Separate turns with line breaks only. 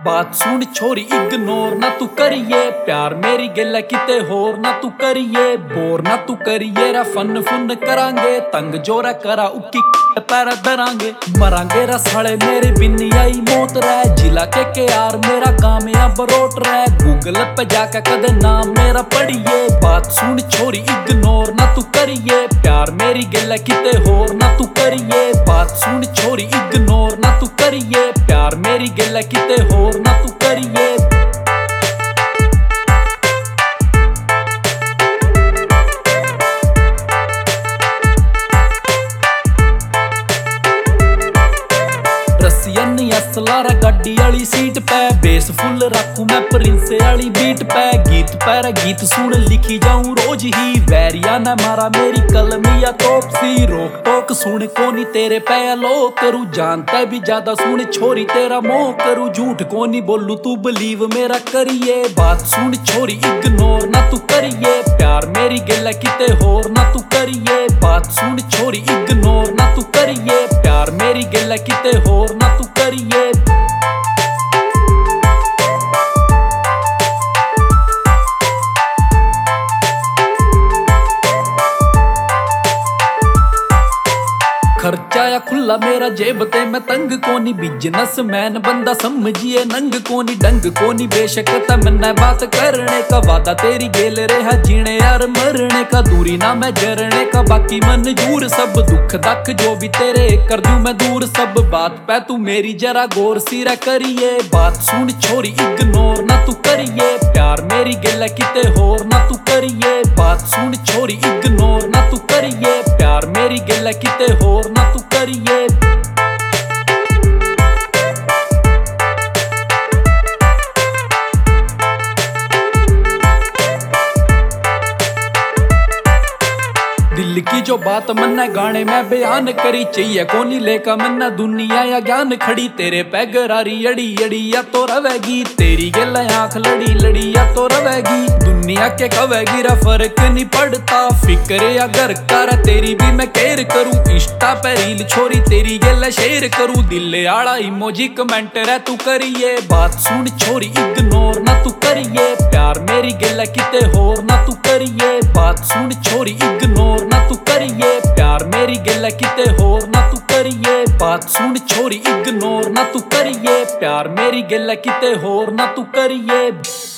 बात सुन छोरी इग्नोर ना तू करिए, प्यार मेरी गल किते होर ना तू करिए, बोर ना तू करिए रा फन फुन करांगे, तंग जोरा करा उकी पैरा धरांगे, मरांगे रा साले मेरे बिन्नी आई मौत रै, जिला के यार मेरा कामयाब रोट रै, गूगल पे जाके कदे नाम मेरा पढ़िए, बात सुन छोरी इग्नोर ना तू करिए, प्यार मेरी गल किते होर ना तू करिए, बात सुन छोरी इग्नोर ना तू करिए, प्यार मेरी गल किते होर ना तू करिए। रसियन असलारा गड्डी वाली सीट पे, बेस फुल रखू मैं प्रिंस वाली बीट पे, गीत पैरा गीत सुन लिखी जाऊं रोज ही, वैरिया न मारा मेरी कलमिया तोप सी, रोक टोक सुन कोनी तेरे पे लो करूं, जानता भी ज्यादा सुन छोरी तेरा मोह करूं, झूठ कोनी बोलू तू बिलीव मेरा करिए, बात सुन छोरी इग्नोर ना तू करिए, प्यार मेरी गल किते होर ना तू करिए, बात सुन छोरी इग्नोर ना तू करिए, प्यार मेरी गल किते होर ना तू करिए। खर्चा या खुला मेरा जेब ते मैं तंग कोनी, बिजनेस मैन बंदा समझिए नंग कोनी, डंग कोनी बेशक तमन्ना बात करने का, वादा तेरी गेल रहा जीने यार मरने का, दूरी ना मैं जरने का बाकी मंजूर, सब दुख दख जो भी तेरे कर दूं मैं दूर, सब बात पे तू मेरी जरा गौर सिरा करिए, बात सुन छोरी इग्नोर ना तू करिए, प्यार मेरी गल किते होर ना तू करिए, बात सुन छोरी इग्नोर ना तू करिए, प्यार मेरी गल किते होर ना तू करिए। दिल की जो बात मन्ने गाने में बयान करी, चाहिए कोनी लेका मन्ना दुनिया या ज्ञान खड़ी, तेरे पे गरारी अड़ी अड़ी या तो रवेगी, तेरी गल आंख लड़ी लड़ी या तो रवेगी, दुनिया के कवेगी रा फर्क नहीं पड़ता, फिक्र या घर कर तेरी भी मैं केयर करूं, इंस्टा पे रील छोरी तेरी गल शेयर करूं, दिल आला इमोजी कमेंट रे तू करिए, बात सुन छोरी इग्नोर ना तू करिए, प्यार मेरी गल किते होर ना तू करिए, बात सुन छोरी इग्नोर ना तू करिए, प्यार मेरी गल किते होर ना तू करिए, बात सुन छोरी इग्नोर ना तू करिए, प्यार मेरी गल किते होर ना तू करिए।